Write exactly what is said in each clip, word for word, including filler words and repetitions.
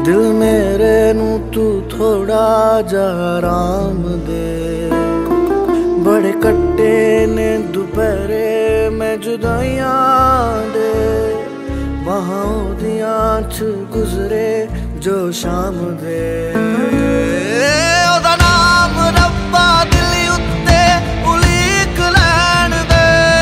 दिल मेरे नू तू थोड़ा जा आराम दे। बड़े कट्टे ने दोपहरे मैं जुदाइयां दे, वहां दियां च गुजरे जो शाम दे। ओदा नाम रब्बा दिल उत्ते उलीक लैण दे,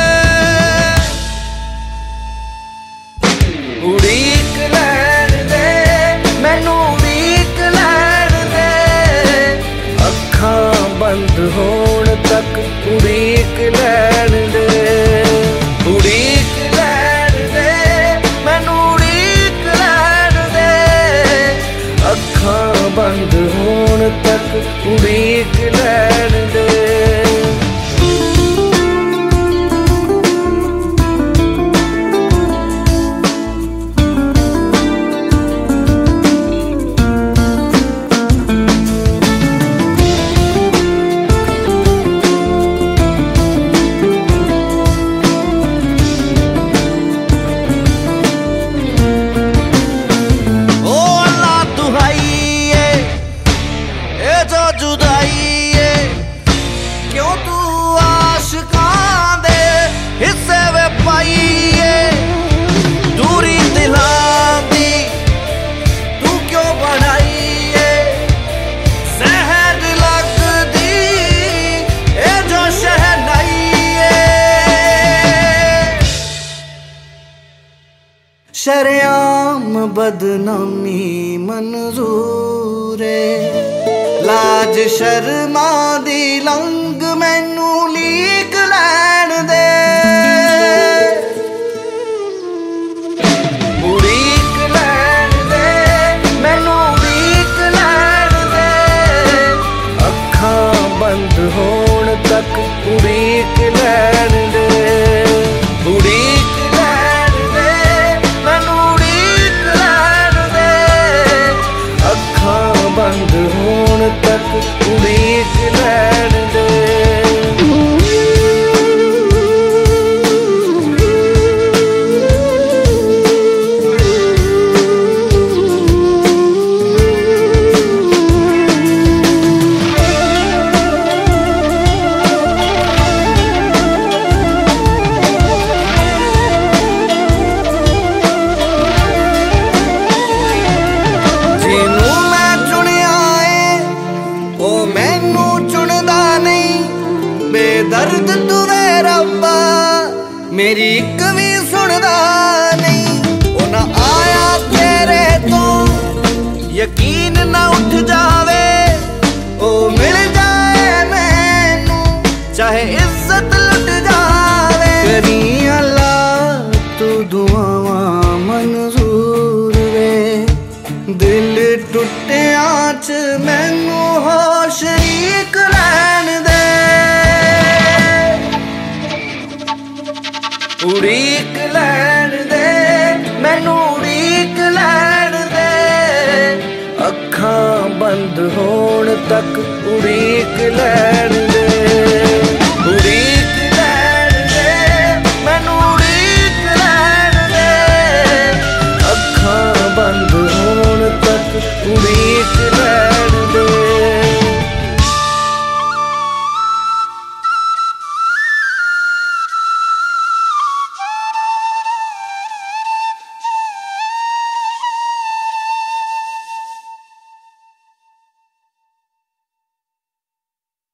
उड़ीक लैण दे मैनू उड़ीक लैण दे। अखां बंद होण तक उड़ीक लैण दे, उड़ीक लैण दे मैनू उड़ीक लैण दे। अखां बंद होण तक उड़ीक लैण दे। क्यों तू आशिकां दे हिस्से वे पाईए, दूरी दिलां दी तू क्यों बनाईए। सहज लगदी ए जो शहनाईए, शरेआम बदनामी मंजूर है। लाज शर्मा दी लंग मैनू लीक लैण दे, उड़ीक लैण दे मैनू उड़ीक लैण दे। अखां बंद होण तक उड़ीक लैण दे, उड़ीक लैण दे मैनू उड़ीक लैण दे। अखां बंद होण तक उड़ीक लैण दे। बेदर्द तू वे रब्बा मेरी इक भी सुनदा नहीं। ओ ना आया तेरे तो यकीन ना उठ जावे, ओ मिल जाए मैनू चाहे इज्जत लुट जावे। करी अल्लाह तू दुआवां मंजूर वे, दिल टुटिया च मैनू हो शरीक लैण दे, उड़ीक लैण दे मैनू उड़ीक लैण दे। अखां बंद होण तक उड़ीक लैण